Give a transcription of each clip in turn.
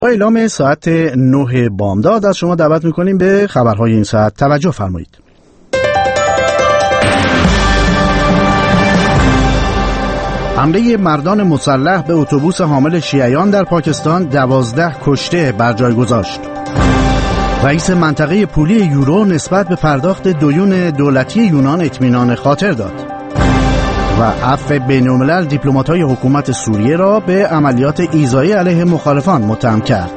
با اعلام ساعت 9 بامداد از شما دعوت میکنیم به خبرهای این ساعت توجه فرمایید. حمله مردان مسلح به اتوبوس حامل شیعیان در پاکستان 12 کشته بر جای گذاشت. رئیس منطقه پولی یورو نسبت به پرداخت دیون دولتی یونان اطمینان خاطر داد. و عفو بین‌الملل دیپلمات‌های حکومت سوریه را به عملیات ایذایی علیه مخالفان متهم کرد.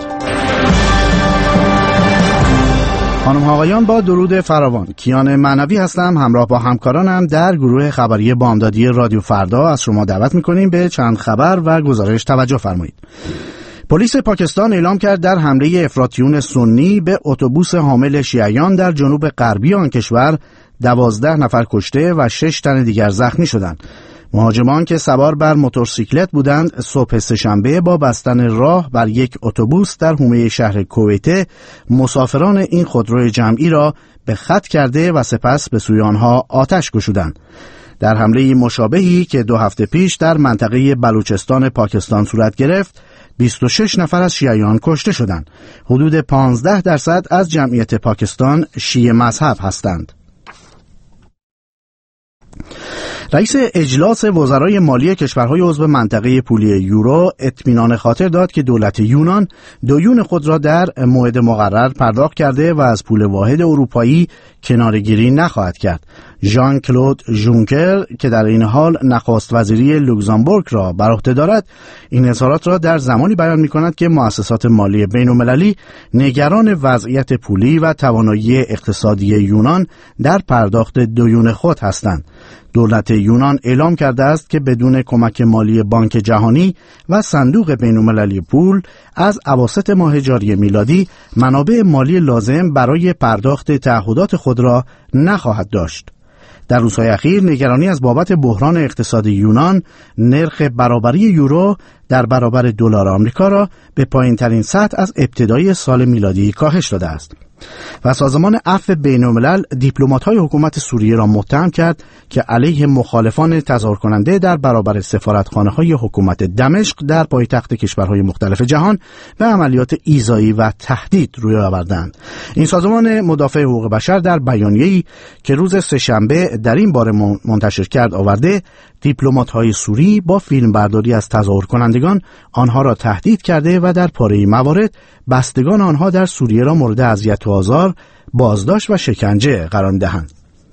خانم ها آقایان، با درود فراوان، کیان معنوی هستم. همراه با همکارانم در گروه خبری بامدادی رادیو فردا از شما دعوت می‌کنیم به چند خبر و گزارش توجه فرمایید. پلیس پاکستان اعلام کرد در حمله افراطیون سنی به اتوبوس حامل شیعیان در جنوب غربی آن کشور 12 نفر کشته و 6 تن دیگر زخمی شدند. مهاجمان که سوار بر موتورسیکلت بودند صبح سه‌شنبه با بستن راه بر یک اتوبوس در حومه شهر کویته مسافران این خودروی جمعی را به خط کرده و سپس به سوی آنها آتش گشودند. در حمله مشابهی که 2 هفته پیش در منطقه بلوچستان پاکستان صورت گرفت 26 نفر از شیعیان کشته شدند. حدود 15% از جمعیت پاکستان شیعه مذهب هستند. رئیس اجلاس وزرای مالی کشورهای عضو منطقه پولی یورو اطمینان خاطر داد که دولت یونان دیون خود را در موعد مقرر پرداخت کرده و از پول واحد اروپایی کناره‌گیری نخواهد کرد. ژان کلود ژونکر که در این حال نخست وزیری لوکزامبورگ را بر عهده دارد، این اظهارات را در زمانی بیان می‌کند که مؤسسات مالی بین‌المللی نگران وضعیت پولی و توانایی اقتصادی یونان در پرداخت دیون خود هستند. دولت یونان اعلام کرده است که بدون کمک مالی بانک جهانی و صندوق بین‌المللی پول از اواسط ماه جاری میلادی منابع مالی لازم برای پرداخت تعهدات خود را نخواهد داشت. در روزهای اخیر نگرانی از بابت بحران اقتصادی یونان، نرخ برابری یورو در برابر دلار آمریکا را به پایین‌ترین سطح از ابتدای سال میلادی کاهش داده است. و سازمان عفو بین‌الملل دیپلمات‌های حکومت سوریه را متهم کرد که علیه مخالفان تظاهر کننده در برابر سفارتخانه‌های حکومت دمشق در پایتخت کشورهای مختلف جهان به عملیات ایذایی و تهدید روی آوردند. این سازمان مدافع حقوق بشر در بیانیه‌ای که روز سه‌شنبه در این باره منتشر کرد آورده، دیپلمات‌های سوری با فیلمبرداری از تظاهر کنندگان آنها را تهدید کرده و در پاره موارد بستگان آنها در سوریه را مورد اذیت و آزار، بازداشت و شکنجه قرار می‌دهند.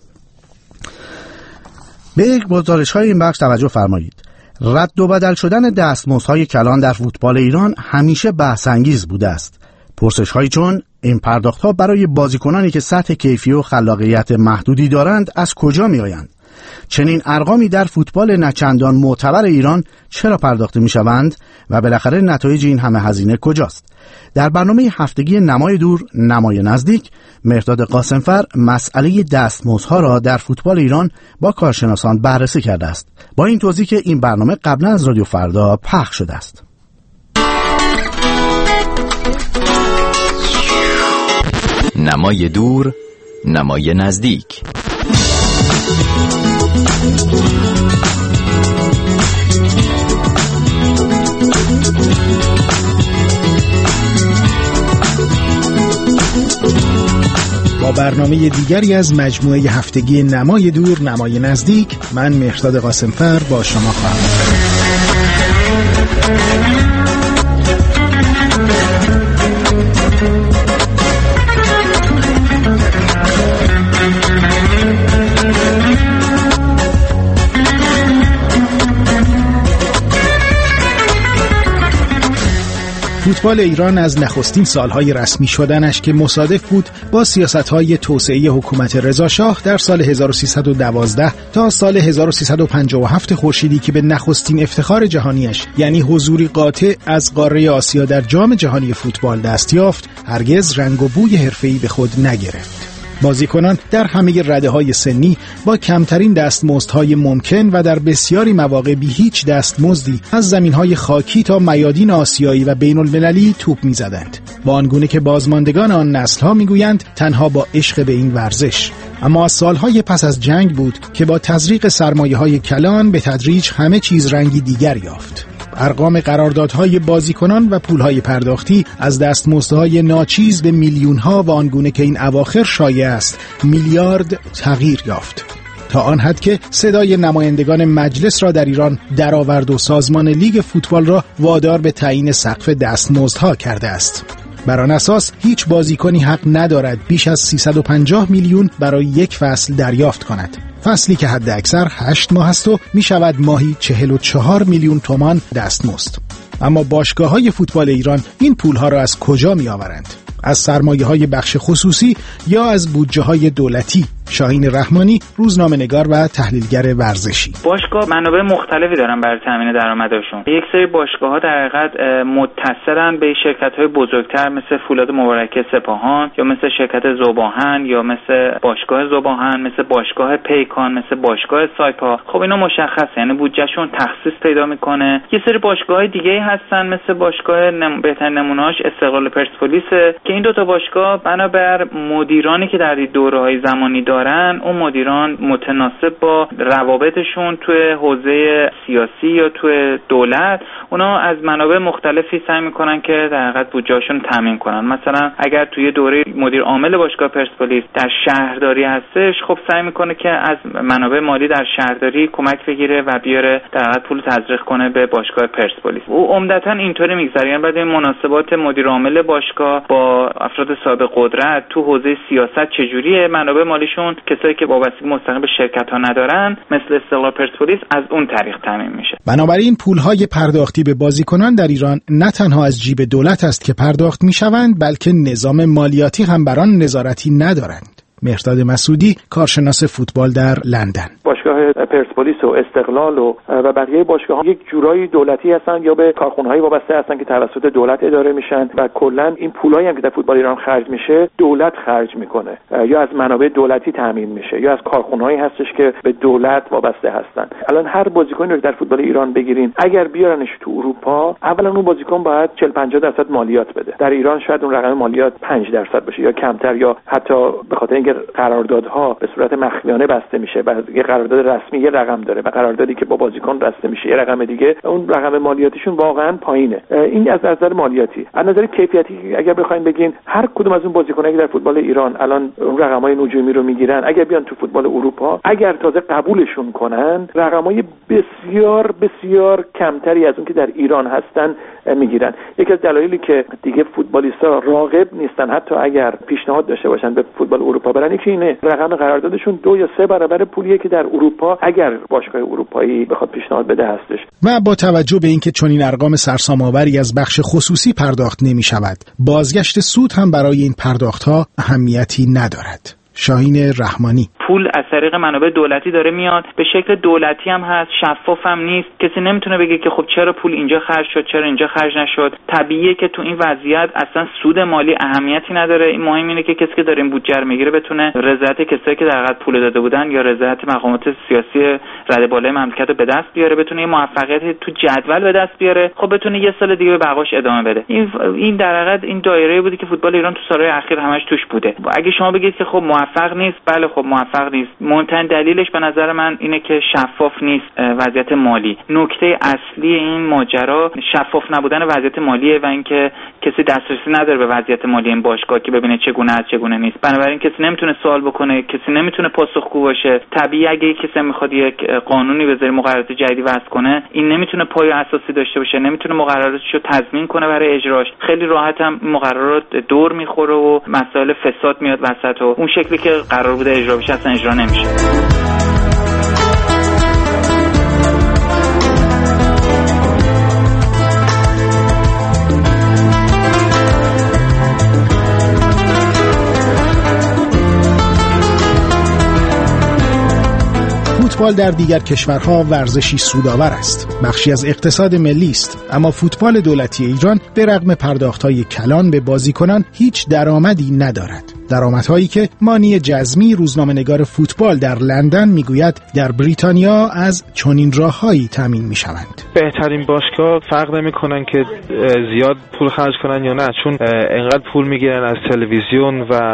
به گزارش‌های این بخش توجه فرمایید. رد و بدل شدن دستمزدهای کلان در فوتبال ایران همیشه بحث‌انگیز بوده است. پرسش‌هایی چون این پرداخت‌ها برای بازیکنانی که سطح کیفی و خلاقیت محدودی دارند از کجا می‌آیند؟ چنین ارقامی در فوتبال نچندان معتبر ایران چرا پرداخته می‌شوند و بالاخره نتایج این همه هزینه کجاست؟ در برنامه هفتگی نمای دور نمای نزدیک، مهرداد قاسمفر مسئله دستمزدها را در فوتبال ایران با کارشناسان بررسی کرده است. با این توضیح که این برنامه قبلا از رادیو فردا پخش شده است. نمای دور نمای نزدیک. با برنامه دیگری از مجموعه هفتگی نمای دور نمای نزدیک، من مهرداد قاسمفر با شما خواهم بود. فوتبال ایران از نخستین سالهای رسمی شدنش که مصادف بود با سیاست‌های توسعه حکومت رضاشاه در سال 1312 تا سال 1357 خورشیدی که به نخستین افتخار جهانیش یعنی حضوری قاطع از قاره آسیا در جام جهانی فوتبال دست یافت، هرگز رنگ و بوی حرفه‌ای به خود نگرفت. بازیکنان در همه رده‌های سنی با کمترین دستمزدهای ممکن و در بسیاری مواقع بی هیچ دستمزدی از زمین‌های خاکی تا میادین آسیایی و بین‌المللی توپ می‌زدند، با آنگونه که بازماندگان آن نسل‌ها می‌گویند تنها با عشق به این ورزش. اما سالهای پس از جنگ بود که با تزریق سرمایه‌های کلان به تدریج همه چیز رنگی دیگر یافت. ارقام قراردادهای بازیکنان و پولهای پرداختی از دستمزدهای ناچیز به میلیون‌ها و آنگونه که این اواخر شایع است میلیارد تغییر یافت، تا آن حد که صدای نمایندگان مجلس را در ایران درآورد و سازمان لیگ فوتبال را وادار به تعیین سقف دستمزدها کرده است. بر آن اساس هیچ بازیکنی حق ندارد بیش از 350 میلیون برای یک فصل دریافت کند. فصلی که حد اکثر 8 ماه است و می شود ماهی 44 میلیون تومان دستمزد. اما باشگاه‌های فوتبال ایران این پولها را از کجا می آورند؟ از سرمایه‌های بخش خصوصی یا از بودجه‌های دولتی؟ شاهین رحمانی، روزنامه‌نگار و تحلیلگر ورزشی. باشگاه منابع مختلفی دارن برای تامین درآمدشون. یک سری باشگاه‌ها در حقیقت متصلن به شرکت‌های بزرگتر مثل فولاد مبارکه سپاهان یا مثل شرکت ذوب‌آهن یا مثل باشگاه ذوب‌آهن، مثل باشگاه پیکان، مثل باشگاه سایپا. خب اینا مشخصه، یعنی بودجهشون تخصیص پیدا میکنه. یه سری باشگاه‌های دیگه هستن مثل باشگاه بهترین نمونه‌اش استقلال پرسپولیس که این دو تا باشگاه بنابر مدیرانی که در دوره‌های زمانی اون مدیران متناسب با روابطشون توی حوزه سیاسی یا توی دولت اونا از منابع مختلفی سعی میکنن که در حقیقت بودجهشون تامین کنن. مثلا اگر توی دوره مدیر عامل باشگاه پرسپولیس در شهرداری هستش، خب سعی میکنه که از منابع مالی در شهرداری کمک بگیره و بیاره در حقیقت پول تزریق کنه به باشگاه پرسپولیس. او عمدتاً اینطوری میگذره، یعنی بعد این مناسبات مدیر عامل باشگاه با افراد صاحب قدرت تو حوزه سیاست چجوریه، منابع مالیشون کسایی که وابستگی مستقیم به شرکت‌ها ندارن مثل استقلال پرسپولیس از اون طریق تامین میشه. بنابراین پول‌های پرداختی به بازیکنان در ایران نه تنها از جیب دولت است که پرداخت میشوند، بلکه نظام مالیاتی هم بر آن نظارتی ندارند. مهرداد مسعودی، کارشناس فوتبال در لندن. باشگاه پرسپولیس و استقلال و بقیه باشگاه‌ها یک جورایی دولتی هستن یا به کارخونه‌های وابسته هستن که توسط دولت اداره میشن و کلا این پولایی هم که در فوتبال ایران خرج میشه دولت خرج میکنه یا از منابع دولتی تامین میشه یا از کارخونه‌هایی هستش که به دولت وابسته هستن. الان هر بازیکنی رو در فوتبال ایران بگیرین، اگر بیارنش تو اروپا، اولا اون بازیکن باید 40-50% مالیات بده. در ایران شاید اون رقم مالیات 5% باشه یا کمتر، یا حتی به خاطر اینکه قراردادها به صورت مخفیانه بسته میشه و یه قرارداد رسمی یه رقم داره و قراردادی که با بازیکن بسته میشه یه رقم دیگه، اون رقم مالیاتیشون واقعا پایینه. این از نظر مالیاتی. از نظر کیفیتی اگر بخواید بگین، هر کدوم از اون بازیکنایی که در فوتبال ایران الان اون رقمای نجومی رو میگیرن، اگر بیان تو فوتبال اروپا، اگر تازه قبولشون کنن، رقمای بسیار بسیار کمتری از اون که در ایران هستن میگیرن. یکی از دلایلی که دیگه فوتبالیستا راغب نیستن حتی اگر پیشنهاد داشته باشن به فوتبال اروپا برن، یکی اینه، رقم قراردادشون 2 یا 3 برابر پولیه که در اروپا اگر باشگاه اروپایی بخواد پیشنهاد بده هستش. و با توجه به اینکه چنین ارقام سرسام‌آوری از بخش خصوصی پرداخت نمی‌شود، بازگشت سود هم برای این پرداخت‌ها اهمیتی ندارد. شاهین رحمانی: پول از طریق منابع دولتی داره میاد، به شکل دولتی هم هست، شفاف هم نیست. کسی نمیتونه بگه که خب چرا پول اینجا خرج شد، چرا اینجا خرج نشد. طبیعیه که تو این وضعیت اصلا سود مالی اهمیتی نداره. این مهم اینه که کسی که داره این بودجه رو میگیره بتونه رضایت کسایی که در حقیقت پول داده بودن یا رضایت مقامات سیاسی رده بالای مملکت رو به دست بیاره، بتونه یه موفقیت تو جدول به دست بیاره، خب بتونه یه سال دیگه به بقاش ادامه بده. این در حقیقت این دایره بودی که فوتبال ایران تو سالهای اخیر همش توش بوده. اگه شما بگید که خب موفق نیست، بله خب موفق نیست. مهمترین دلیلش به نظر من اینه که شفاف نیست وضعیت مالی. نکته اصلی این ماجرا شفاف نبودن وضعیت مالیه و اینکه کسی دسترسی نداره به وضعیت مالی این باشگاه که ببینه چگونه است چگونه نیست. بنابراین کسی نمیتونه سوال بکنه، کسی نمیتونه پاسخگو باشه. طبیعی اگه کسی میخواد یک قانونی بذاره، مقررات جدیدی وضع کنه، این نمیتونه پایه اساسی داشته باشه، نمیتونه مقرراتشو تضمین کنه برای اجراش. خیلی راحت هم مقررات دور میخوره و مسائل فساد میاد وسط و اون شکلی که قرار بوده اجرا بشه اصلا اجرا نمیشه. فوتبال در دیگر کشورها ورزشی سودآور است، بخشی از اقتصاد ملی است، اما فوتبال دولتی ایران به رغم پرداخت‌های کلان به بازیکنان هیچ درآمدی ندارد. درآمدهایی که مانی جزمی، روزنامه‌نگار فوتبال در لندن، میگوید در بریتانیا از چنین راه‌هایی تامین می‌شوند. بهترین باشگاه فرق نمی‌کنن که زیاد پول خرج کنن یا نه، چون انقدر پول میگیرن از تلویزیون و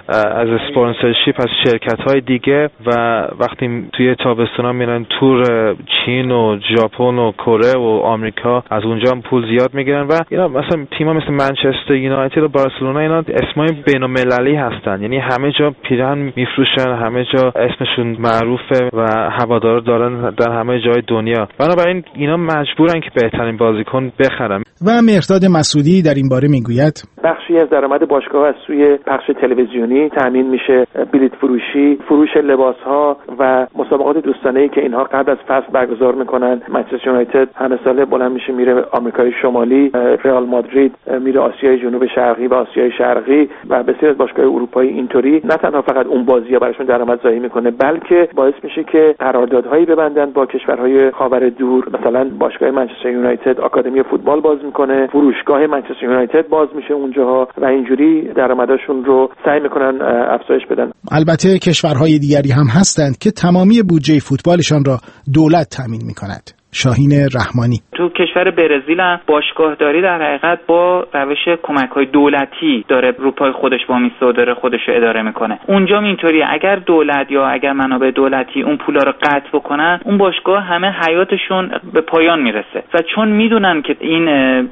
از اسپانسرشیپ از شرکت‌های دیگه و وقتی توی تابستونا میرن تور چین و ژاپن و کره و آمریکا از اونجا هم پول زیاد میگیرن و اینا مثلا تیم‌ها مثل منچستر یونایتد و بارسلونا اینا اسمای بین‌المللی هستن، یعنی همه جا پیرهن میفروشن، همه جا اسمشون معروفه و هوادارا دارن در همه جای دنیا، بنابراین اینا مجبورن که بهترین بازیکن بخرن. و مهرداد مسعودی در این باره میگوید بخشی از درآمد باشگاه از سوی پخش تلویزیونی تامین میشه، بلیط فروشی، فروش لباس‌ها و مسابقات دوستانه‌ای که اینها قبل از فصل برگزار میکنن. منچستر یونایتد همه ساله بلند میشه میره آمریکای شمالی، رئال مادرید میره آسیای جنوب شرقی و آسیای شرقی و بسیار از باشگاه‌های اروپایی اینطوری نه تنها فقط اون بازی‌ها براشون درآمد ضایع میکنه، بلکه باعث میشه که قراردادهایی ببندن با کشورهای خاور دور. مثلا باشگاه منچستر یونایتد آکادمی فوتبال باز میکنه، فروشگاه منچستر یونایتد باز میشه اونجاها و اینجوری درآمدشون رو سعی میکنن افزایش بدن. البته کشورهای دیگری هم هستند که تمامی بودجه فوتبالشان را دولت تامین میکند. شاهین رحمانی تو کشور برزیل هم باشگاهداری در حقیقت با روش کمک‌های دولتی داره رو پای خودش وامیسته و داره خودش رو اداره میکنه. اونجا اینطوریه اگر دولت یا اگر منابع دولتی اون پولا رو قطع بکنن، اون باشگاه همه حیاتشون به پایان میرسه و چون میدونن که این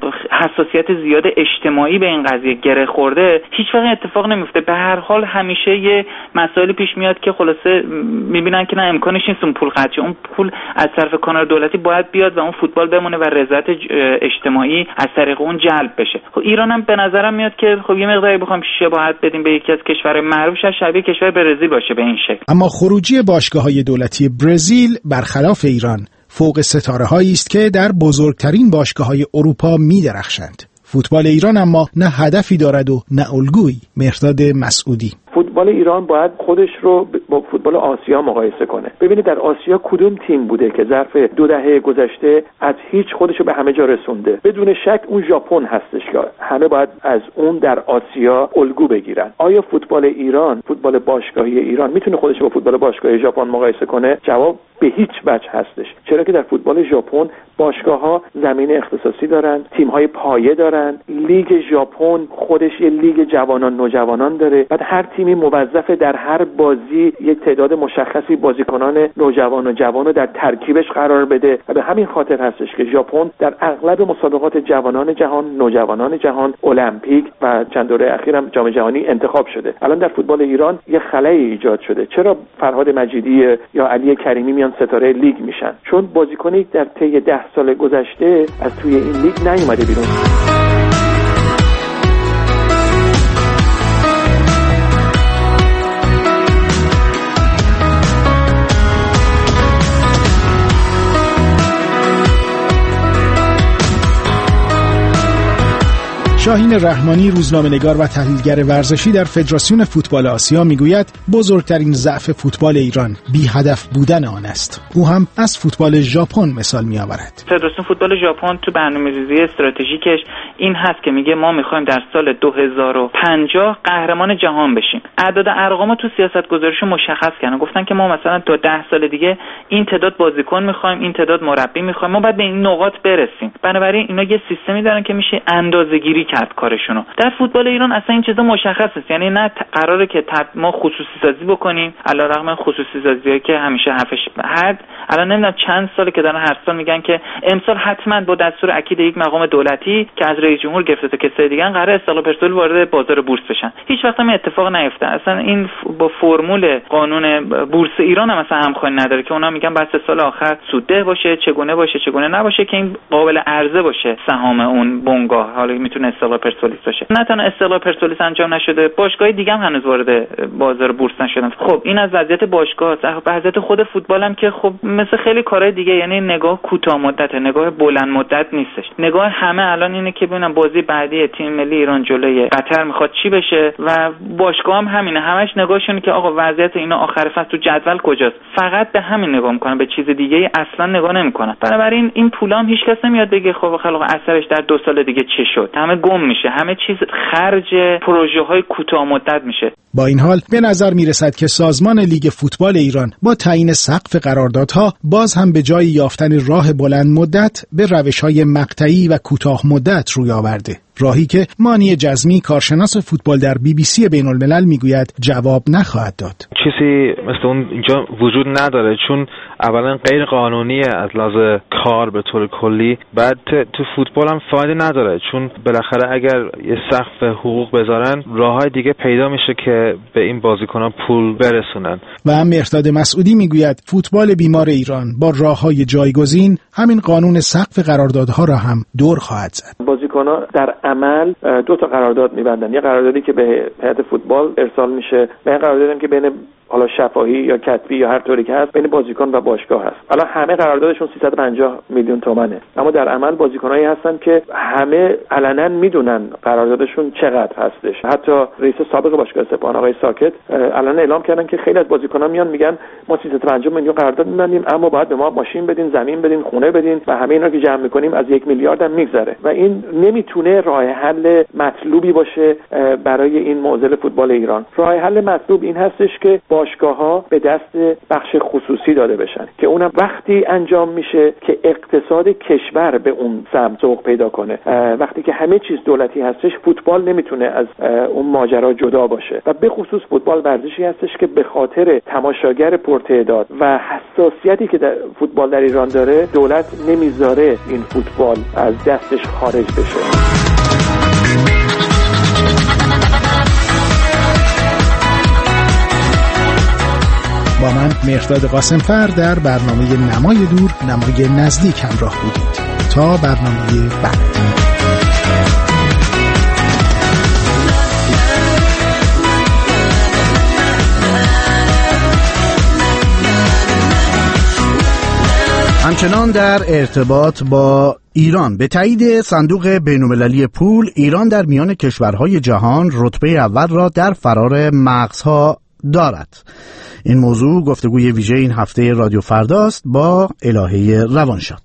حساسیت زیاد اجتماعی به این قضیه گره خورده، هیچ وقت اتفاق نمیفته. به هر حال همیشه یه مسائلی پیش میاد که خلاصه میبینن که نه امکانش نیست اون پول قطع شه. اون پول از طرف کانال دولتی باید بیاد و اون فوتبال بمونه و رضایت اجتماعی از طریق اون جلب بشه. خب ایران هم به نظرم میاد که خب یه مقداری بخوام شباهت بدیم به یکی از کشورهای معروف، شبیه کشور برزیل باشه به این شکل. اما خروجی باشگاه‌های دولتی برزیل برخلاف ایران فوق ستاره‌هایی است که در بزرگترین باشگاه‌های اروپا می‌درخشند. فوتبال ایران اما نه هدفی دارد و نه الگویی. مهرداد مسعودی فوتبال ایران باید خودش رو با فوتبال آسیا مقایسه کنه. ببینید در آسیا کدوم تیم بوده که ظرف 2 دهه گذشته از هیچ خودش رو به همه جا رسونده؟ بدون شک اون ژاپن هستش که همه باید از اون در آسیا الگو بگیرن. آیا فوتبال ایران، فوتبال باشگاهی ایران میتونه خودش با فوتبال باشگاهی ژاپن مقایسه کنه؟ جواب به هیچ وجه هستش. چرا که در فوتبال ژاپن باشگاه‌ها زمین اختصاصی دارن، تیم‌های پایه دارن، لیگ ژاپن خودش یه لیگ جوانان نوجوانان داره. بعد هر تیمی موظفه در هر بازی یک تعداد مشخصی بازیکنان نوجوان و جوان رو در ترکیبش قرار بده و به همین خاطر هستش که ژاپن در اغلب مسابقات جوانان جهان، نوجوانان جهان، المپیک و چند دوره اخیرم جام جهانی انتخاب شده. الان در فوتبال ایران یه خلایی ایجاد شده. چرا فرهاد مجیدی یا علی کریمی میان ستاره لیگ میشن؟ چون بازیکنی در طی 10 سال گذشته از توی این لیگ نیومده بیرون. شاهین رحمانی روزنامه‌نگار و تحلیلگر ورزشی در فدراسیون فوتبال آسیا میگوید بزرگترین ضعف فوتبال ایران بی هدف بودن آن است. او هم از فوتبال ژاپن مثال میآورد. فدراسیون فوتبال ژاپن تو برنامه‌ریزی استراتژیکش این هست که میگه ما میخوایم در سال 2050 قهرمان جهان بشیم. اعداد ارقام تو سیاست‌گذاریش مشخص کردن، گفتن که ما مثلا تا 10 سال دیگه این تعداد بازیکن میخوایم، این تعداد مربی میخوایم، ما باید به این نقاط برسیم. بنابراین اینا یه سیستمی دارن که میشه اندازه‌گیری کرد کارشونو. در فوتبال ایران اصلا این چیزا مشخص است، یعنی نه قراره که ما خصوصی سازی بکنیم، علیرغم خصوصی سازیایی که همیشه حرفش حد الان نمیدونم چند ساله که دارن هر سال میگن که امسال حتما با دستور اکید یک مقام دولتی که از رئیس جمهور گرفته تا کسای دیگه قراره استقلال پرسپولیس وارد بازار بورس بشن. هیچ وقت هم اتفاق نیفته. اصلا این با فرمول قانون بورس ایران هم اصلا همخوانی نداره که اونا میگن بعد 3 سال آخر سودده باشه، چگونه باشه، چگونه نباشه که این قابل عرضه باشه سهام اون بنگاه. حالا میتونه استقلال پرسپولیس باشه. نه تنها استقلال پرسپولیس انجام نشده، باشگاه دیگه هم هنوز وارد بازار بورس نشدن. خب این از وضعیت باشگاه، وضعیت خود فوتبال هم که خب مثل خیلی کارهای دیگه، یعنی نگاه کوتاه مدت، نگاه بلند مدت نیستش. نگاه همه الان اینه که ببینم بازی بعدی تیم ملی ایران جلوی قطر میخواد چی بشه و باشگاه هم همینه، همش نگاهشونه که آقا وضعیت اینا آخر فصل تو جدول کجاست. فقط به همین نگاه میکنن، به چیز دیگه اصلا نگاه نمیکنن. بنابراین این پولام هیچ کس نمیاد بگه خب خلاص اثرش در 2 سال دیگه چه شد. همه گم میشه، همه چیز خرج پروژه‌های کوتاه مدت میشه. با این حال به نظر میرسد که سازمان لیگ فوتبال ایران با تعیین سقف قراردادها باز هم به جای یافتن راه بلند مدت به روش‌های مقطعی و کوتاه مدت روی آورده. راهی که مانی جزمی کارشناس فوتبال در BBC بین‌الملل میگوید جواب نخواهد داد. چیزی مثل اون اینجا وجود نداره، چون اولا غیر قانونیه از لحاظ کار به طور کلی، بعد تو فوتبال هم فایده نداره، چون بالاخره اگر یه سقف حقوق بذارن راههای دیگه پیدا میشه که به این بازیکنان پول برسونن. و مهرداد مسعودی میگوید فوتبال بیمار ایران با راههای جایگزین همین قانون سقف قراردادها را هم دور خواهد زد. بازیکنان در عمل 2 تا قرارداد می‌بندن، یه قراردادی که به هیئت فوتبال ارسال میشه و یه قراردادی که بین حالا شفاهی یا کتبی یا هر طوری که هست بین بازیکن و باشگاه هست. حالا همه قراردادشون 350 میلیون تومانه، اما در عمل بازیکنایی هستن که همه علنا میدونن قراردادشون چقدر هستش. حتی رئیس سابق باشگاه سپاهان آقای ساکت علنا اعلام کردن که خیلی از بازیکنان میان میگن ما 350 میلیون قرارداد می‌بندیم اما باید به ما ماشین بدین، زمین بدین، خونه بدین و همه اینا که جمع می‌کنیم از 1 میلیارد هم میگذره و این نمیتونه راه حل مطلوبی باشه برای این معضل فوتبال ایران. راه حل مطلوب این هستش که باشگاه‌ها به دست بخش خصوصی داده بشن که اونم وقتی انجام میشه که اقتصاد کشور به اون سمت سوق پیدا کنه. وقتی که همه چیز دولتی هستش فوتبال نمیتونه از اون ماجرا جدا باشه و به خصوص فوتبال ورزشی هستش که به خاطر تماشاگر پرتعداد و حساسیتی که در فوتبال در ایران داره دولت نمیذاره این فوتبال از دستش خارج بشه. با من مهرداد قاسمفر در برنامه نمای دور نمای نزدیک همراه بودید. تا برنامه بعد. همچنان در ارتباط با ایران، به تایید صندوق بین‌المللی پول، ایران در میان کشورهای جهان رتبه اول را در فرار مغزها دارد. این موضوع گفتگوی ویژه این هفته رادیو فرداست با الهه روانشاد.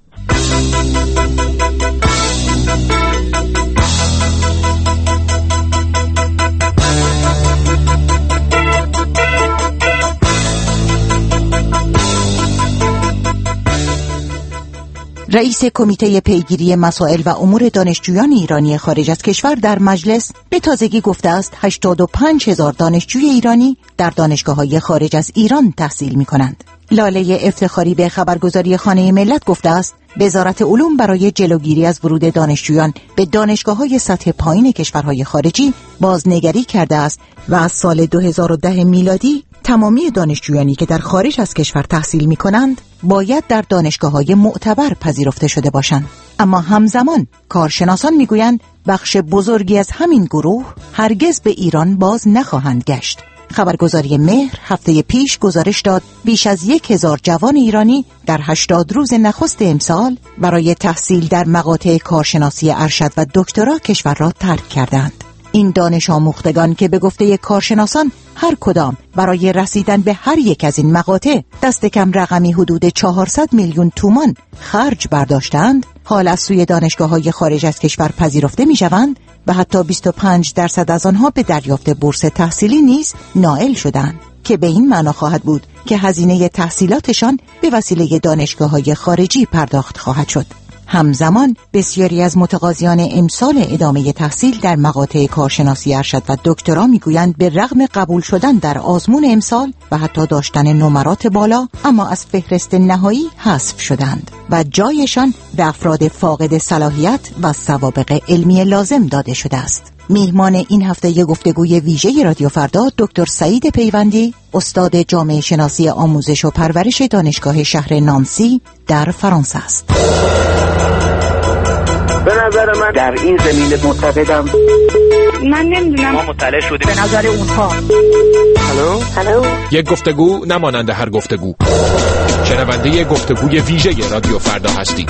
رئیس کمیته پیگیری مسائل و امور دانشجویان ایرانی خارج از کشور در مجلس به تازگی گفته است 85,000 دانشجوی ایرانی در دانشگاه‌های خارج از ایران تحصیل می‌کنند. لاله افتخاری به خبرگزاری خانه ملت گفته است وزارت علوم برای جلوگیری از ورود دانشجویان به دانشگاه‌های سطح پایین کشورهای خارجی بازنگری کرده است و از سال 2010 میلادی تمامی دانشجویانی که در خارج از کشور تحصیل می‌کنند باید در دانشگاه‌های معتبر پذیرفته شده باشند. اما همزمان کارشناسان می‌گویند بخش بزرگی از همین گروه هرگز به ایران باز نخواهند گشت. خبرگزاری مهر هفته پیش گزارش داد بیش از 1,000 جوان ایرانی در 80 روز نخست امسال برای تحصیل در مقاطع کارشناسی ارشد و دکترا کشور را ترک کردند. این دانش آموختگان که به گفته کارشناسان هر کدام برای رسیدن به هر یک از این مقاطع دست کم رقمی حدود 400 میلیون تومان خرج برداشتند، حال از سوی دانشگاه‌های خارج از کشور پذیرفته می‌شوند و حتی 25% از آنها به دریافت بورس تحصیلی نیز نائل شدند که به این معنا خواهد بود که هزینه تحصیلاتشان به وسیله دانشگاه‌های خارجی پرداخت خواهد شد. همزمان بسیاری از متقاضیان امسال ادامه تحصیل در مقاطع کارشناسی ارشد و دکترا میگویند به رغم قبول شدن در آزمون امسال و حتی داشتن نمرات بالا اما از فهرست نهایی حذف شدند و جایشان به افراد فاقد صلاحیت و سوابق علمی لازم داده شده است. میهمان این هفته گفتگوی ویژه رادیو فردا دکتر سعید پیوندی، استاد جامعه شناسی آموزش و پرورش دانشگاه شهر نانسی در فرانسه است. به نظر من در این زمینه معتقدم من نمیدونم ما مطلع شدیم به نظر اونها. هلو یک گفتگو نمانند هر گفتگو. شنونده گفتگوی ویژه رادیو فردا هستید.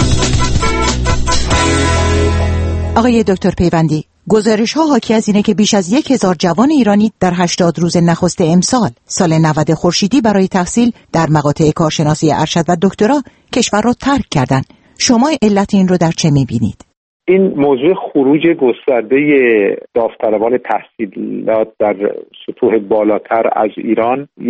آقای دکتر پیوندی، گزارش‌ها حاکی از اینه که بیش از 1,000 جوان ایرانی در 80 روز نخست امسال سال 90 خورشیدی برای تحصیل در مقاطع کارشناسی ارشد و دکترا کشور را ترک کردند. شما علت این رو در چه می‌بینید؟ این موضوع خروج گسترده داوطلبان تحصیلات در سطوح بالاتر از ایران یه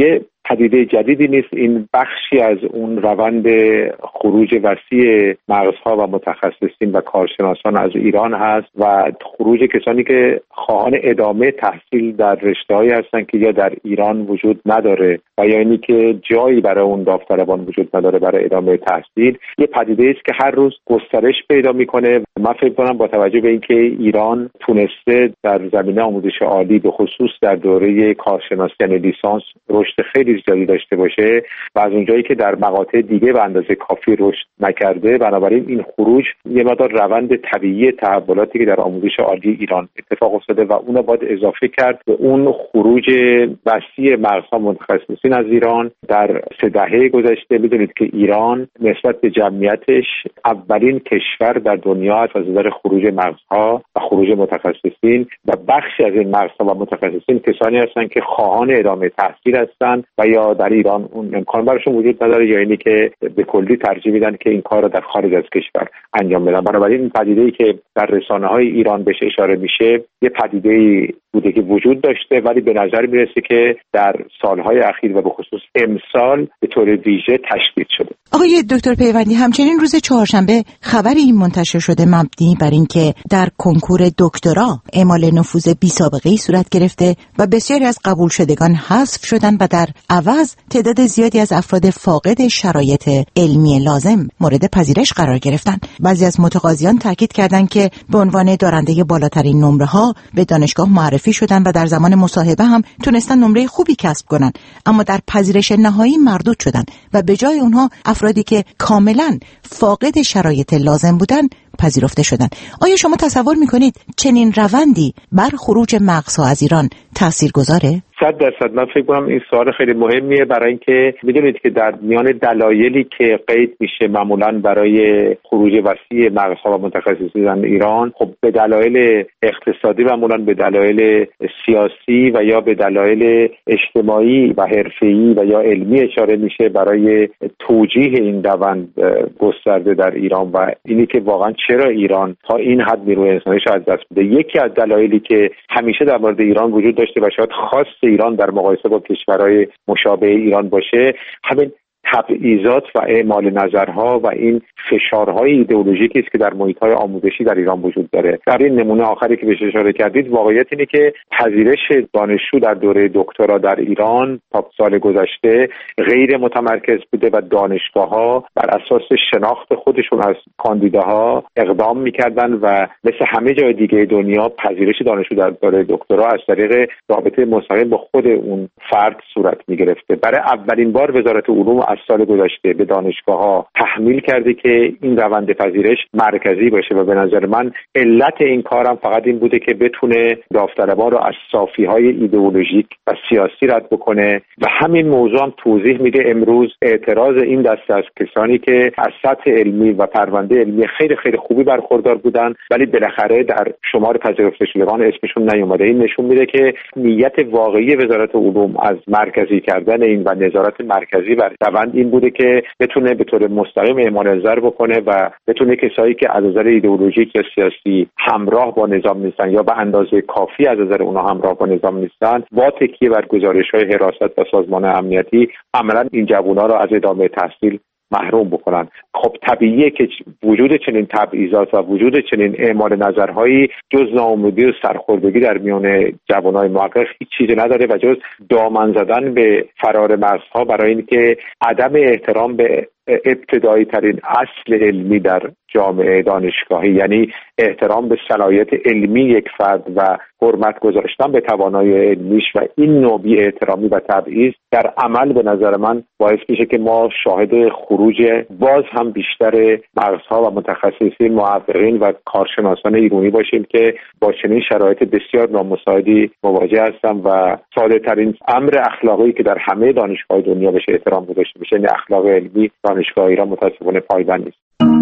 پدیده جدیدی نیست. این بخشی از اون روند خروج وسیع مغزها و متخصصین و کارشناسان از ایران هست و خروج کسانی که خواهان ادامه تحصیل در رشته‌هایی هستند که یا در ایران وجود نداره و یا اینی که جایی برای اون داوطلبان وجود نداره برای ادامه تحصیل. یه پدیده است که هر روز گسترش پیدا میکنه. من فکر کنم با توجه به اینکه ایران تونسته در زمینه آموزش عالی به خصوص در دوره کارشناسی یعنی لیسانس رشد خیلی زیادی داشته باشه و از اونجایی که در مقاطع دیگه به اندازه کافی رشد نکرده، بنابراین این خروج یه مقدار روند طبیعی تحولاتی که در آموزش عالی ایران اتفاق افتاده و اون باید اضافه کرد به اون خروج وسیع مغزها متخصصین از ایران در 3 دهه گذشته. میدونید که ایران نسبت به جمعیتش اولین کشور در دنیا است از نظر خروج مغزها و خروج متخصصین و بخشی از این مغزها و متخصصین کسانی هستند که خواهان ادامه تحصیل هستند و یا در ایران اون امکان براشون وجود نداره یا اینی که به کلی ترجیح میدن که این کار رو در خارج از کشور انجام بدن. بنابراین این پدیده‌ای که در رسانه‌های ایران بهش اشاره میشه یه پدیده‌ای بوده که وجود داشته ولی به نظر میرسه که در سالهای اخیر و به خصوص امسال به طور ویژه تشدید شده. آقای دکتر پیوندی، همچنین روز چهارشنبه خبری منتشر شده مبنی بر اینکه در کنکور دکترا اعمال نفوذ بی سابقه‌ای صورت گرفته و بسیاری از قبول شدگان حذف شدن و در عوض تعداد زیادی از افراد فاقد شرایط علمی لازم مورد پذیرش قرار گرفتن. بعضی از متقاضیان تاکید کردند که به عنوان دارنده بالاترین نمره‌ها به دانشگاه معرفی شدن و در زمان مصاحبه هم تونستن نمره خوبی کسب کنن، اما در پذیرش نهایی مردود شدن و به جای اونها افرادی که کاملا فاقد شرایط لازم بودن پذیرفته شدن. آیا شما تصور میکنید چنین روندی بر خروج مغزها از ایران تاثیرگذاره؟ 100% من فکر کنم این سوال خیلی مهمیه، برای اینکه میدونید که در میان دلایلی که قید میشه معمولا برای خروج وسیع مغزها و متخصصین ایران، خب به دلایل اقتصادی معمولا به دلایل سیاسی و یا به دلایل اجتماعی و حرفه‌ای و یا علمی اشاره میشه برای توجیه این روند گسترده در ایران و اینی که واقعا چرا ایران تا این حد نیروی انسانیش از دست میده. یکی از دلایلی که همیشه در مورد ایران وجود داشته و شاید خاص ایران در مقایسه با کشورهای مشابه ایران باشه، همین تبعیضات و اعمال نظرها و این فشارهای ایدئولوژیکی است که در محیط‌های آموزشی در ایران وجود داره. در این نمونه آخری که بهش اشاره کردید، واقعیت اینه که پذیرش دانشجو در دوره دکترا در ایران تا سال گذشته غیر متمرکز بوده و دانشگاه‌ها بر اساس شناخت خودشون از کاندیداها اقدام می‌کردن و مثل همه جای دیگه دنیا پذیرش دانشجو در دوره دکترا از طریق رابطه مستقیم با خود اون فرد صورت می‌گرفته. برای اولین بار وزارت علوم از سال گذشته به دانشگاه‌ها تحمیل کرده که این روند پذیرش مرکزی باشه و به نظر من علت این کارم فقط این بوده که بتونه داوطلبان رو از صافی‌های ایدئولوژیک و سیاسی رد بکنه و همین موضوع هم توضیح میده امروز اعتراض این دسته از کسانی که از سطح علمی و پرونده علمی خیلی خیلی خوبی برخوردار بودن ولی بالاخره در شمار پذیرفته شدگان اسمشون نیومده. این نشون میده که نیت واقعی وزارت علوم از مرکزی کردن این و نظارت مرکزی بر روند این بوده که بتونه به طور مستقیم اعمال نظر بکنه و بتونه کسایی که از نظر ایدئولوژیک یا سیاسی همراه با نظام نیستن یا به اندازه کافی از نظر اونها همراه با نظام نیستن، با تکیه بر گزارش‌های حراست و سازمان امنیتی عملاً این جوونا رو از ادامه تحصیل محروم بکنن. خب طبیعیه که وجود چنین تبعیضات و وجود چنین اعمال نظرهایی جز ناامیدی و سرخوردگی در میان جوانای محقق هیچ چیزی نداره و جز دامن زدن به فرار مرزها برای اینکه عدم احترام به ابتدایی ترین اصل علمی در جامعه دانشگاهی، یعنی احترام به صلاحیت علمی یک فرد و حرمت گذاشتن به توانایی علمیش و این نوع بی‌احترامی و تبعیض در عمل به نظر من باعث میشه که ما شاهد خروج باز هم بیشتر مغزها و متخصصین، محققین و کارشناسان ایرانی باشیم که با چنین شرایط بسیار نامساعدی مواجه هستن و ساده ترین امر اخلاقی که در همه دانشگاه دنیا بشه احترام گذاشته بشه، یعنی اخلاق علمی دانشگاه ایران متاسفانه پایبند نیست.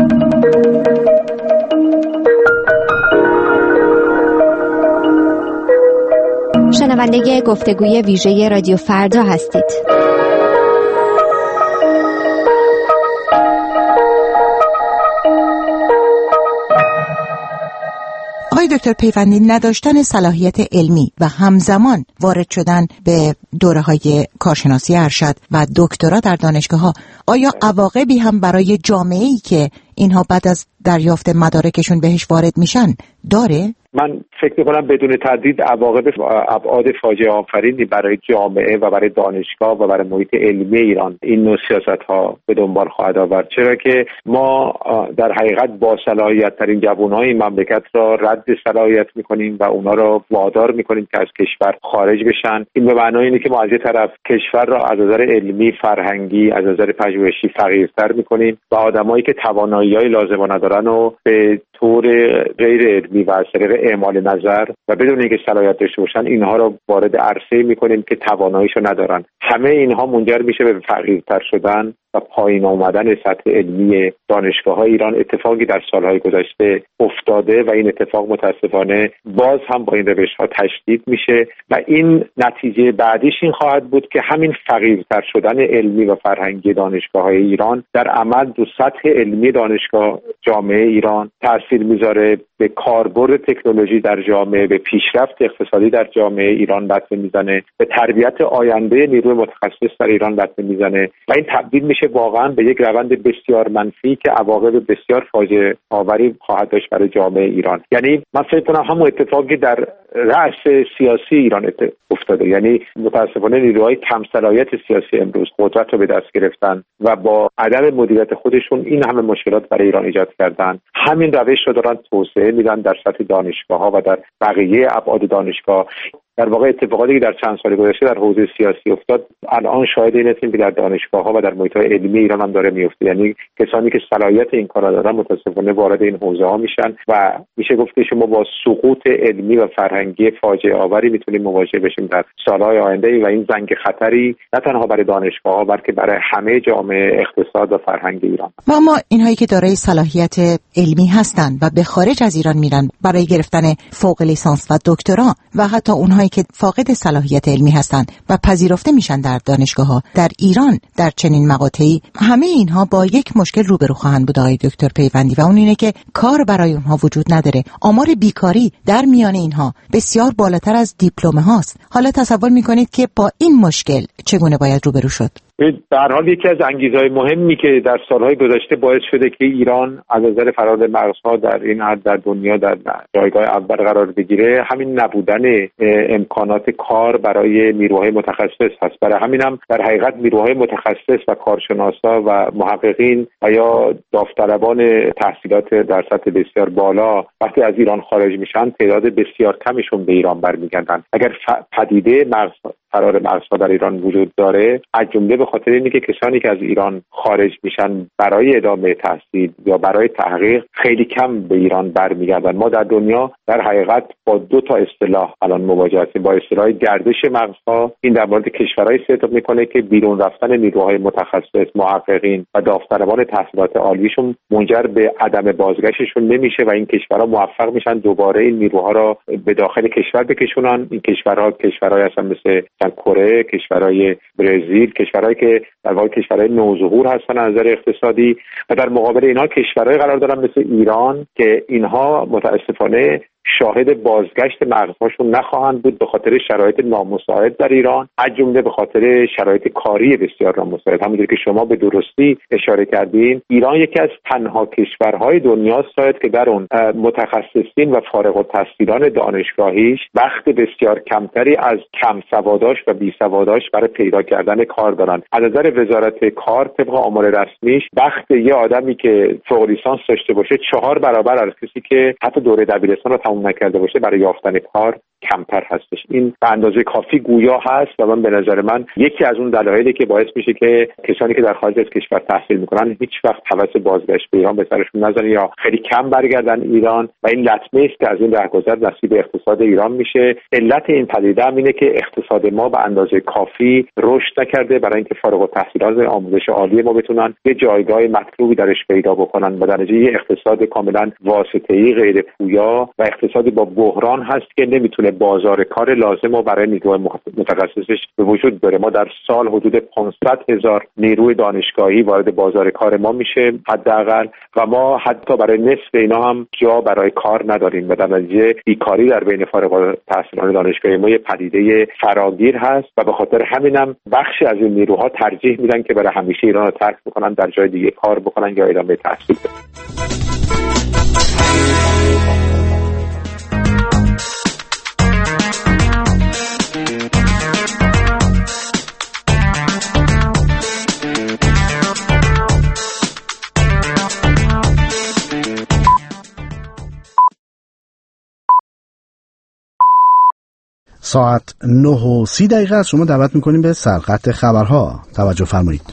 شنونده گفتگوی ویژه رادیو فردا هستید. آقای دکتر پیوندی، نداشتن صلاحیت علمی و همزمان وارد شدن به دوره‌های کارشناسی ارشد و دکترا در دانشگاه‌ها، آیا عواقبی هم برای جامعه‌ای که اینها بعد از دریافت مدارکشون بهش وارد میشن داره؟ من فکر می‌کنم بدون تردید عواقب ابعاد فاجعه آفرینی برای جامعه و برای دانشگاه و برای محیط علمی ایران این نوع سیاست‌ها به دنبال خواهد آورد، چرا که ما در حقیقت با صلاحیت‌ترین جوان‌های این مملکت را رد صلاحیت می‌کنیم و اونا را وادار می‌کنیم که از کشور خارج بشن. این به معنای اینه که ما از یک طرف کشور را از نظر علمی، فرهنگی، از نظر پژوهشی فقیرتر می‌کنیم و آدمایی که توانایی‌های لازم ندارن و به طور غیر علمی و از طریق اعمال نظر و بدون اینکه صلاحیت داشته باشن اینها رو وارد عرصه‌ای می‌کنیم که تواناییشو ندارن. همه اینها منجر میشه به فقیرتر شدن و پایین آمدن سطح علمی دانشگاه‌های ایران. اتفاقی در سالهای گذشته افتاده و این اتفاق متاسفانه باز هم با این روش‌ها تشدید میشه و این نتیجه بعدیش این خواهد بود که همین فقیرتر شدن علمی و فرهنگی دانشگاه‌های ایران در عمل دو سطح علمی دانشگاه جامعه ایران تأثیر میذاره، به کاربرد تکنولوژی در جامعه، به پیشرفت اقتصادی در جامعه ایران لطمه میزنه، به تربیت آینده نیروی متخصص در ایران لطمه میزنه و این تبدیل میشه واقعا به یک روند بسیار منفی که عواقب بسیار فاجعه آوری خواهد داشت برای جامعه ایران. یعنی من فکر کنم همون اتفاقی در رأس سیاسی ایران افتاده، یعنی متاسفانه نیروهای کم صلاحیت سیاسی امروز قدرت رو به دست گرفتن و با عدم مدیریت خودشون این همه مشکلات برای ایران ایجاد کردن. همین روش رو دارن توسعه میدن در سطح دانشگاه‌ها و در بقیه ابعاد دانشگاه. در واقع اتفاقاتی که در چند سال گذشته در حوزه سیاسی افتاد الان شاهد این هستیم که در دانشگاه‌ها و در محیط‌های علمی ایران هم داره میفته. یعنی کسانی که صلاحیت این کارا دارن متاسفانه وارد این حوزه‌ها میشن و میشه گفت که شما با سقوط علمی و فرهنگی فاجعه آوری میتونیم مواجه بشیم در سال‌های آینده و این زنگ خطری نه تنها برای دانشگاه‌ها بلکه برای همه جامعه، اقتصاد و فرهنگ ایران. و اما اینهایی که دارای صلاحیت علمی هستند و به خارج از ایران میرن برای گرفتن فوق لیسانس و دکترا و حتی اونهایی که فاقد صلاحیت علمی هستند و پذیرفته میشن در دانشگاه‌ها در ایران در چنین مقاطعی، همه اینها با یک مشکل روبرو خواهند بود آقای دکتر پیوندی و اون اینه که کار برای اونها وجود نداره. آمار بیکاری در میان اینها بسیار بالاتر از دیپلم هاست. حالا تصور میکنید که با این مشکل چگونه باید روبرو شد؟ به هر حال یکی از انگیزه‌های مهمی که در سالهای گذشته باعث شده که ایران از نظر فرآیند مغزها در این حد در دنیا در جایگاه اول قرار بگیره همین نبودن امکانات کار برای نیروهای متخصص هست. برای همین هم در حقیقت نیروهای متخصص و کارشناسا و محققین و یا داوطلبان تحصیلات در سطح بسیار بالا وقتی از ایران خارج میشن تعداد بسیار کمیشون به ایران برمیگردن. اگر پدیده فرار مغزها در ایران وجود داره از جمله به خاطر اینه که کسانی که از ایران خارج میشن برای ادامه تحصیل یا برای تحقیق خیلی کم به ایران برمیگردن. ما در دنیا در حقیقت با دو تا اصطلاح الان مواجه هستیم، با اصطلاح گردش مغزها. این در مورد کشورهای صحبت میکنه که بیرون رفتن نیروهای متخصص، محققین و داوطلبان تحصیلات عالیشون منجر به عدم بازگشتشون نمیشه و این کشورها موفق میشن دوباره این نیروها را به داخل کشور بکشونن. این کشورها کشورهای هستن مثل کره، کشورهای برزیل، کشورهایی که در واقع کشورهای نوظهور هستن از نظر اقتصادی و در مقابل اینها کشورهای قرار دارن مثل ایران که اینها متاسفانه شاهد بازگشت مغزهاشون نخواهند بود به خاطر شرایط نامساعد در ایران، از جمله به خاطر شرایط کاری بسیار نامساعد. همونجوری که شما به درستی اشاره کردین، ایران یکی از تنها کشورهای دنیاست که در اون متخصصین و فارغ التحصیلان دانشگاهیش وقت بسیار کمتری از کم سواداش و بی سواداش برای پیدا کردن کار دارن. از نظر وزارت کار طبق آمار رسمیش وقت یه آدمی که فوق لیسانس داشته باشه 4 برابر از کسی که حتی دوره دبیرستان رو تموم نکرده باشه برای یافتن کار کمتر هستش. این به اندازه کافی گویا هست و من به نظر من یکی از اون دلایلی که باعث میشه که کسانی که در خارج از کشور تحصیل میکنن هیچ وقت هوس بازگشت به ایران به سرشون نزنه یا خیلی کم برگردن ایران و این لطمه است که از این رهگذر نصیب اقتصاد ایران میشه. علت این پدیده هم اینه که اقتصاد ما به اندازه کافی رشد نکرده برای اینکه فارغ التحصیلان آموزش عالی ما بتونن یه جایگاه مطلوبی درش پیدا بکنن و در نتیجه اقتصاد کاملا واسطه‌ای غیر پویا و اقتصادی با بحران هست که نمیتونه بازار کار لازم و برای نیروی متخصصش به وجود داره. ما در سال حدود 500,000 نیروی دانشگاهی وارد بازار کار ما میشه حداقل، و ما حتی برای نصف اینا هم جا برای کار نداریم و در نتیجه بیکاری در بین فارغ التحصیلان دانشگاهی ما یه پدیده فراگیر هست و به خاطر همینم بخشی از این نیروها ترجیح میدن که برای همیشه ایران رو ترک بکنن، در جای دیگه کار بکنن یا ادامه تحصیل بدن. ساعت 9:30 است. شما دعوت میکنیم به سرخط خبرها. توجه فرمایید.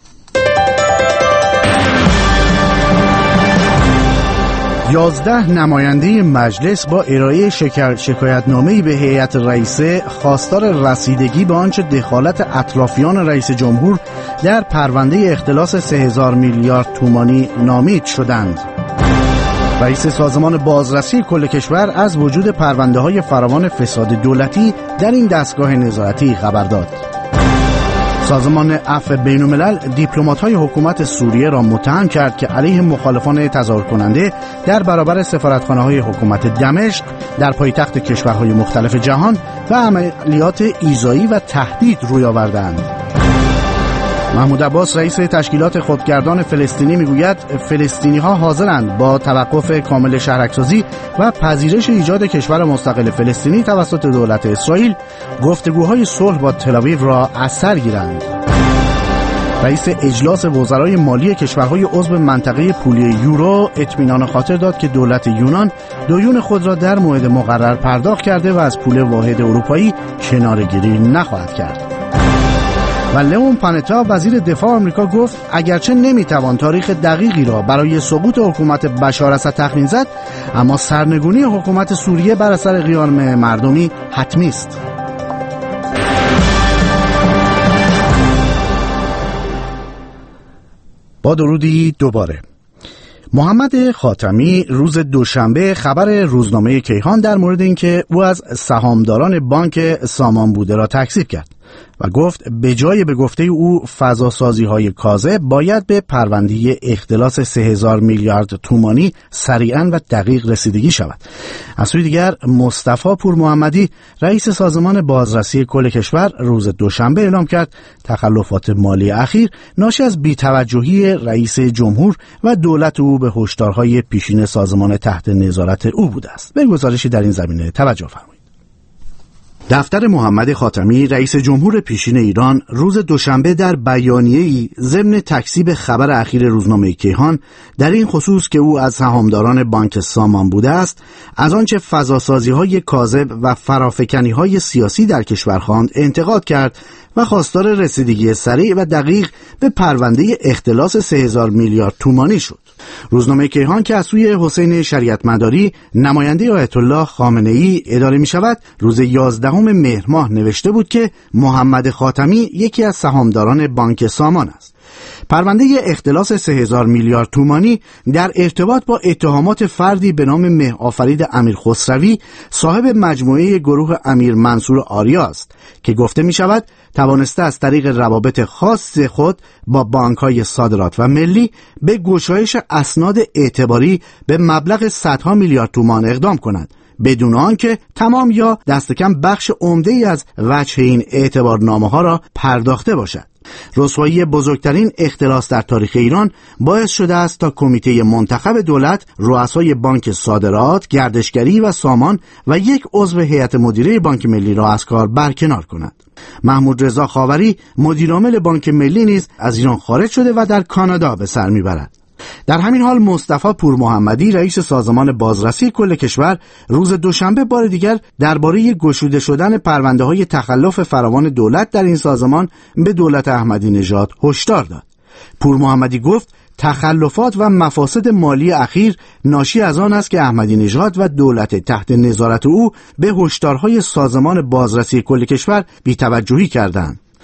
یازده نماینده مجلس با ارائه شکایتنامه‌ای به هیئت رئیسه خواستار رسیدگی به آنچه دخالت اطرافیان رئیس جمهور در پرونده اختلاس 3000 میلیارد تومانی نامید شدند. رئیس سازمان بازرسی کل کشور از وجود پرونده‌های فراوان فساد دولتی در این دستگاه نظارتی خبر داد. سازمان عفو بین‌الملل دیپلمات‌های حکومت سوریه را متهم کرد که علیه مخالفان تظاهر کننده در برابر سفارتخانه‌های حکومت دمشق در پایتخت کشورهای مختلف جهان و عملیات ایذایی و تهدید روی آوردند. محمود عباس رئیس تشکیلات خودگردان فلسطینی میگوید فلسطینی‌ها حاضرند با توقف کامل شهرک‌سازی و پذیرش ایجاد کشور مستقل فلسطینی توسط دولت اسرائیل گفتگوهای صلح با تل‌آویو را از سر گیرند. رئیس اجلاس وزرای مالی کشورهای عضو منطقه پولی یورو اطمینان خاطر داد که دولت یونان دیون خود را در موعد مقرر پرداخت کرده و از پول واحد اروپایی کناره‌گیری نخواهد کرد. و لئون پانتا وزیر دفاع آمریکا گفت اگرچه نمیتوان تاریخ دقیقی را برای سقوط حکومت بشار اسد تخمین زد، اما سرنگونی حکومت سوریه بر اثر قیام مردمی حتمی است. با درودی دوباره. محمد خاتمی روز دوشنبه خبر روزنامه کیهان در مورد اینکه او از سهامداران بانک سامان بوده را تکذیب کرد و گفت به جای به گفته او فضاسازی‌های کاذب باید به پرونده اختلاس 3000 میلیارد تومانی سریعاً و دقیق رسیدگی شود. از سوی دیگر مصطفی پور محمدی رئیس سازمان بازرسی کل کشور روز دوشنبه اعلام کرد تخلفات مالی اخیر ناشی از بی‌توجهی رئیس جمهور و دولت او به هشدارهای پیشین سازمان تحت نظارت او بوده است. به گزارشی در این زمینه توجه فرمایید. دفتر محمد خاتمی رئیس جمهور پیشین ایران روز دوشنبه در بیانیه‌ای ضمن تکذیب خبر اخیر روزنامه کیهان در این خصوص که او از سهامداران بانک سامان بوده است از آنچه فضاسازی‌های کاذب و فرافکنی‌های سیاسی در کشور خواند انتقاد کرد و خواستار رسیدگی سریع و دقیق به پرونده اختلاس 3000 میلیارد تومانی شد. روزنامه کیهان که از سوی حسین شریعتمداری نماینده آیت الله خامنه‌ای اداره می شود روز 11 مهر ماه نوشته بود که محمد خاتمی یکی از سهامداران بانک سامان است. پرونده اختلاس 3000 میلیارد تومانی در ارتباط با اتهامات فردی به نام مهرآفرید امیر خسروی صاحب مجموعه گروه امیر منصور آریا است که گفته می شود توانسته از طریق روابط خاص خود با بانک‌های صادرات و ملی به گشایش اسناد اعتباری به مبلغ صدها میلیارد تومان اقدام کند بدون آنکه تمام یا دست کم بخش عمده‌ای از وجه این اعتبارنامه‌ها را پرداخته باشد. رسوایی بزرگترین اختلاس در تاریخ ایران باعث شده است تا کمیته منتخب دولت رؤسای بانک صادرات، گردشگری و سامان و یک عضو هیئت مدیره بانک ملی را از کار برکنار کند. محمود رضا خاوری مدیرعامل بانک ملی نیز از ایران خارج شده و در کانادا به سر میبرد. در همین حال مصطفی پور محمدی رئیس سازمان بازرسی کل کشور روز دوشنبه بار دیگر درباره گشوده شدن پرونده‌های تخلف فراوان دولت در این سازمان به دولت احمدی نژاد هشدار داد. پور محمدی گفت تخلفات و مفاسد مالی اخیر ناشی از آن است که احمدی نژاد و دولت تحت نظارت او به هشدارهای سازمان بازرسی کل کشور بی‌توجهی کردند.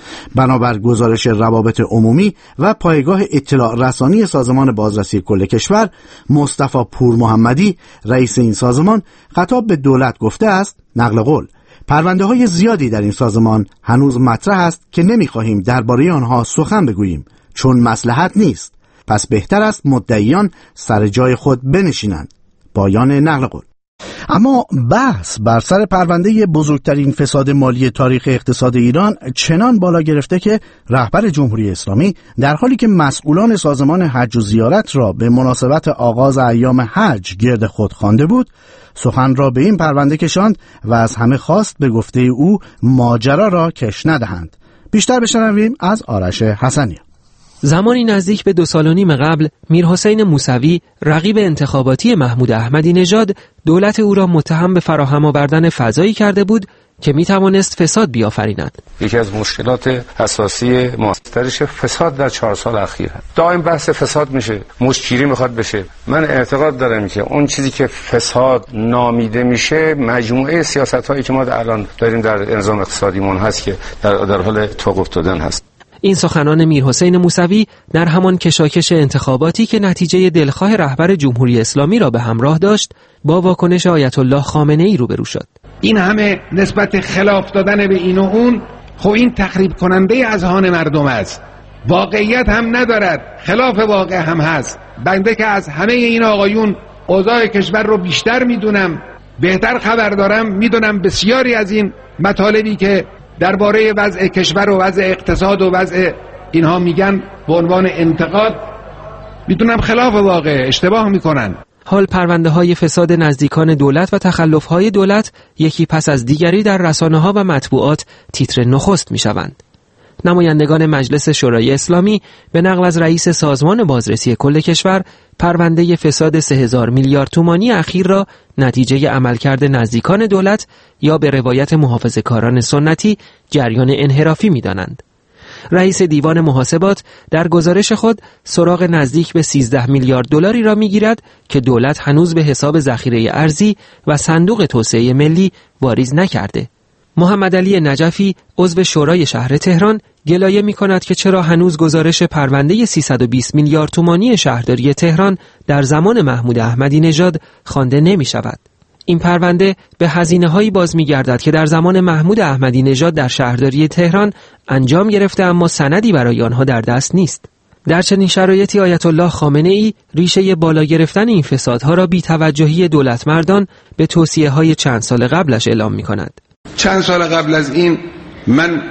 بنابر گزارش روابط عمومی و پایگاه اطلاع رسانی سازمان بازرسی کل کشور، مصطفی پور محمدی رئیس این سازمان خطاب به دولت گفته است: نقل قول، پرونده های زیادی در این سازمان هنوز مطرح است که نمی‌خواهیم درباره آنها سخن بگوییم چون مصلحت نیست، پس بهتر است مدعیان سر جای خود بنشینند. پایان نقل قول. اما بحث بر سر پرونده بزرگترین فساد مالی تاریخ اقتصاد ایران چنان بالا گرفته که رهبر جمهوری اسلامی در حالی که مسئولان سازمان حج و زیارت را به مناسبت آغاز ایام حج گرد خود خوانده بود، سخن را به این پرونده کشاند و از همه خواست به گفته او ماجرا را کش ندهند. بیشتر بشنویم از آرش حسنی. زمانی نزدیک به 2.5 سال قبل میرحسین موسوی رقیب انتخاباتی محمود احمدی نژاد دولت او را متهم به فراهم آوردن فضایی کرده بود که میتوانست فساد بیافریند. یکی از مشکلات اساسی ماسترش فساد در 4 سال اخیر هست. دائم بحث فساد میشه، مشتگیری میخواد بشه. من اعتقاد دارم که اون چیزی که فساد نامیده میشه مجموعه سیاست‌هایی که ما الان داریم در نظام اقتصادیمون هست که در حال توقف دادن هست. این سخنان میرحسین موسوی در همان کشاکش انتخاباتی که نتیجه دلخواه رهبر جمهوری اسلامی را به همراه داشت با واکنش آیت الله خامنه‌ای روبرو شد. این همه نسبت خلاف دادن به این و اون، خب این تخریب کننده اذهان مردم است، واقعیت هم ندارد، خلاف واقع هم هست. بنده که از همه این آقایون اوضاع کشور رو بیشتر میدونم، بهتر خبر دارم، میدونم بسیاری از این مطالبی که درباره وضع کشور و وضع اقتصاد و وضع اینها میگن به عنوان انتقاد، میدونم خلاف واقع، اشتباه میکنن. حال پرونده های فساد نزدیکان دولت و تخلف های دولت یکی پس از دیگری در رسانه‌ها و مطبوعات تیتر نخست میشوند. نمایندگان مجلس شورای اسلامی به نقل از رئیس سازمان بازرسی کل کشور پرونده فساد 3000 میلیارد تومانی اخیر را نتیجه عملکرد نزدیکان دولت یا به روایت محافظه‌کاران سنتی جریان انحرافی می‌دانند. رئیس دیوان محاسبات در گزارش خود سراغ نزدیک به 13 میلیارد دلاری را می‌گیرد که دولت هنوز به حساب ذخیره ارزی و صندوق توسعه ملی واریز نکرده. محمد علی نجفی عضو شورای شهر تهران گلایه می کند که چرا هنوز گزارش پرونده 320 میلیارد تومانی شهرداری تهران در زمان محمود احمدی نژاد خوانده نمی شود. این پرونده به هزینه‌هایی باز می‌گردد که در زمان محمود احمدی نژاد در شهرداری تهران انجام گرفته اما سندی برای آنها در دست نیست. در چنین شرایطی آیت الله خامنه‌ای ریشه بالا گرفتن این فسادها را بی‌توجهی دولتمردان به توصیه‌های چند سال قبلش اعلام می‌کند. چند سال قبل از این من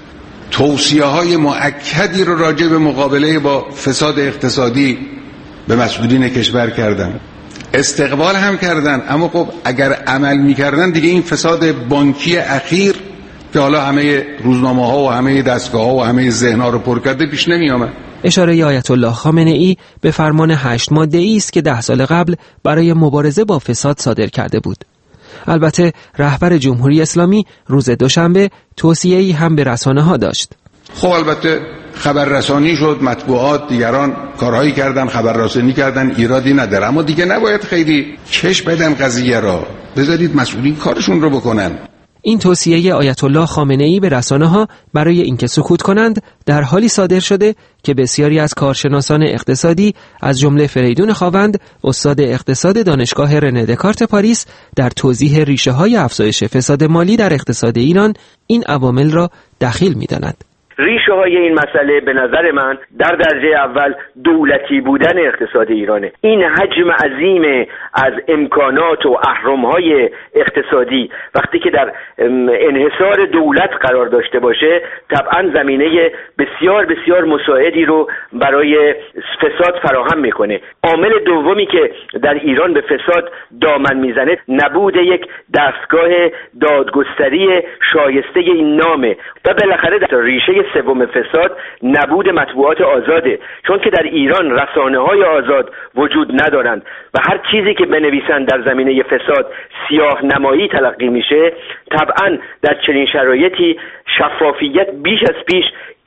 توصیه‌های مؤکدی رو راجع به مقابله با فساد اقتصادی به مسئولین کشور کردم. استقبال هم کردن، اما خب اگر عمل می‌کردن دیگه این فساد بانکی اخیر که حالا همه روزنامه‌ها و همه دستگاه‌ها و همه ذهن‌ها رو پر کرده پیش نمی‌آمد. اشاره آیت الله خامنه‌ای به فرمان 8 ماده‌ای است که 10 سال قبل برای مبارزه با فساد صادر کرده بود. البته رهبر جمهوری اسلامی روز دوشنبه توصیه‌ای هم به رسانه‌ها داشت. خب البته خبررسانی شد، مطبوعات دیگران کارهایی کردن، خبررسانی کردن، ایرادی نداره، اما دیگه نباید خیلی کش بدن قضیه را، بذارید مسئولین کارشون رو بکنن. این توصیه آیت الله خامنه‌ای به رسانه‌ها برای اینکه سکوت کنند در حالی صادر شده که بسیاری از کارشناسان اقتصادی از جمله فریدون خاوند استاد اقتصاد دانشگاه رنه دکارت پاریس در توضیح ریشه‌های افزایش فساد مالی در اقتصاد ایران این عوامل را دخیل می‌دانند. ریشه های این مسئله به نظر من در درجه اول دولتی بودن اقتصاد ایرانه. این حجم عظیم از امکانات و اهرم‌های اقتصادی وقتی که در انحصار دولت قرار داشته باشه طبعا زمینه بسیار بسیار مساعدی رو برای فساد فراهم میکنه. عامل دومی که در ایران به فساد دامن میزنه نبود یک دستگاه دادگستری شایسته این نامه و بالاخره در ریشه سوم فساد نبود مطبوعات آزاده، چون که در ایران رسانه‌های آزاد وجود ندارند و هر چیزی که بنویسند در زمینه فساد سیاه نمایی تلقی میشه. طبعا در چنین شرایطی شفافیت بیش از پیش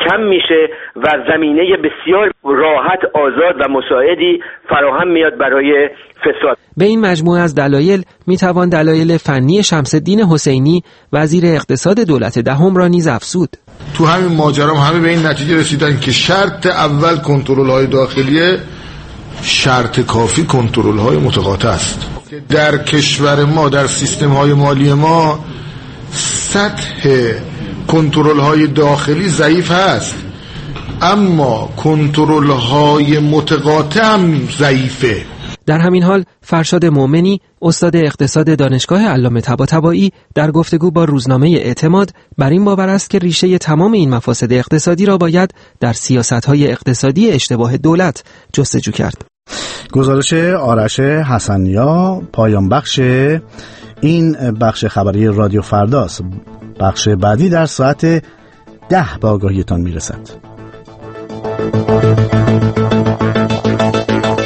کم میشه و زمینه بسیار راحت، آزاد و مساعدی فراهم میاد برای فساد. به این مجموعه از دلایل میتوان دلایل فنی شمس الدین حسینی وزیر اقتصاد دولت دهم را نیز افزود. تو همین ماجرا همه به این نتیجه رسیدن که شرط اول کنترل‌های داخلیه، شرط کافی کنترل‌های متقاطع است. در کشور ما، در سیستم‌های مالی ما سطح کنترل‌های داخلی ضعیف هست، اما کنترل‌های متقاطع هم ضعیفه. در همین حال فرشاد مومنی استاد اقتصاد دانشگاه علامه طباطبایی در گفتگو با روزنامه اعتماد بر این باور است که ریشه تمام این مفاسد اقتصادی را باید در سیاست‌های اقتصادی اشتباه دولت جستجو کرد. گزارش آرش حسنیا پایان بخش این بخش خبری رادیو فرداست. بخش بعدی در ساعت 10 به آگاهیتان میرسد.